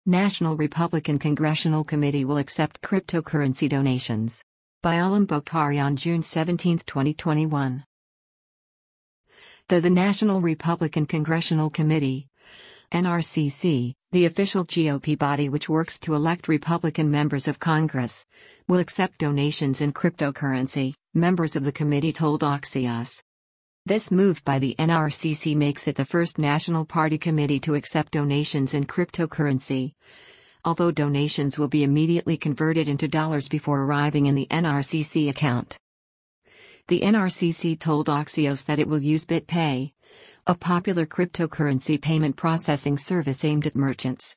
National Republican Congressional Committee will accept cryptocurrency donations. By Alam Bokhari on June 17, 2021. The National Republican Congressional Committee, NRCC, the official GOP body which works to elect Republican members of Congress, will accept donations in cryptocurrency, members of the committee told Axios. This move by the NRCC makes it the first national party committee to accept donations in cryptocurrency, although donations will be immediately converted into dollars before arriving in the NRCC account. The NRCC told Axios that it will use BitPay, a popular cryptocurrency payment processing service aimed at merchants.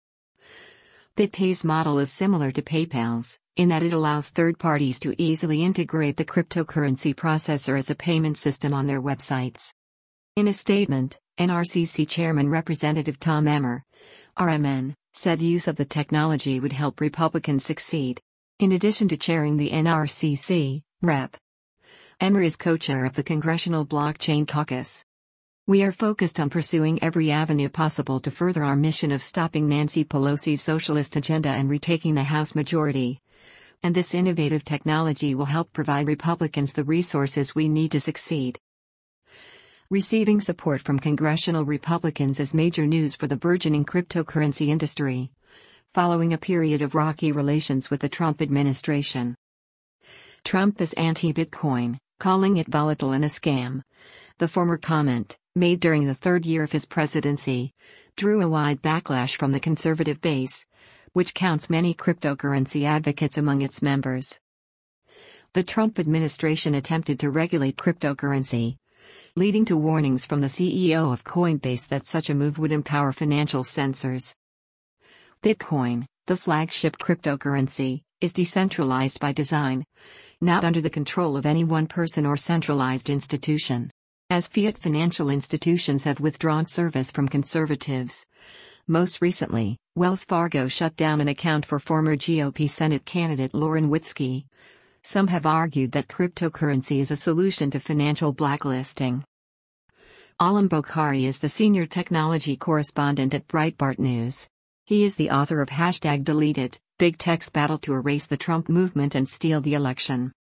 BitPay's model is similar to PayPal's, in that it allows third parties to easily integrate the cryptocurrency processor as a payment system on their websites. In a statement, NRCC Chairman Representative Tom Emmer, RMN, said use of the technology would help Republicans succeed. In addition to chairing the NRCC, Rep. Emmer is co-chair of the Congressional Blockchain Caucus. We are focused on pursuing every avenue possible to further our mission of stopping Nancy Pelosi's socialist agenda and retaking the House majority. And this innovative technology will help provide Republicans the resources we need to succeed. Receiving support from congressional Republicans is major news for the burgeoning cryptocurrency industry, following a period of rocky relations with the Trump administration. Trump is anti-Bitcoin, calling it volatile and a scam. The former comment, made during the third year of his presidency, drew a wide backlash from the conservative base, which counts many cryptocurrency advocates among its members. The Trump administration attempted to regulate cryptocurrency, leading to warnings from the CEO of Coinbase that such a move would empower financial censors. Bitcoin, the flagship cryptocurrency, is decentralized by design, not under the control of any one person or centralized institution. As fiat financial institutions have withdrawn service from conservatives. Most recently, Wells Fargo shut down an account for former GOP Senate candidate Lauren Witzke. Some have argued that cryptocurrency is a solution to financial blacklisting. Alam Bokhari is the senior technology correspondent at Breitbart News. He is the author of #DeleteIt, Big Tech's Battle to Erase the Trump Movement and Steal the Election.